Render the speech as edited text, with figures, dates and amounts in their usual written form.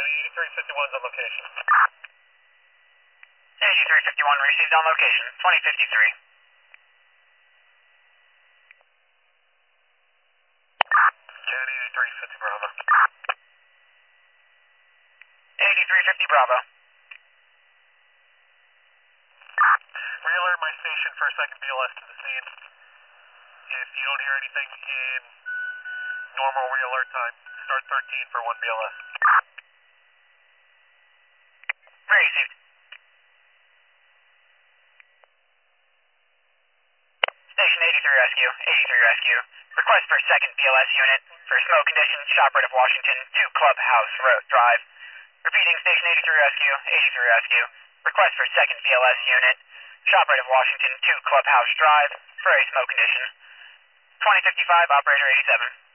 8351's on location. 8351 received on location, 2053. Jan 8350 Bravo. 8350 Bravo. Realert my station for a second BLS to the scene. If you don't hear anything in normal realert time, start 13 for 1 BLS. Received. Station 83 Rescue, 83 Rescue. Request for second BLS unit for smoke conditions, ShopRite of Washington, 2 Clubhouse Road Drive. Repeating, Station 83 Rescue, 83 Rescue. Request for second BLS unit, ShopRite of Washington, 2 Clubhouse Drive, for a smoke condition. 2055, Operator 87.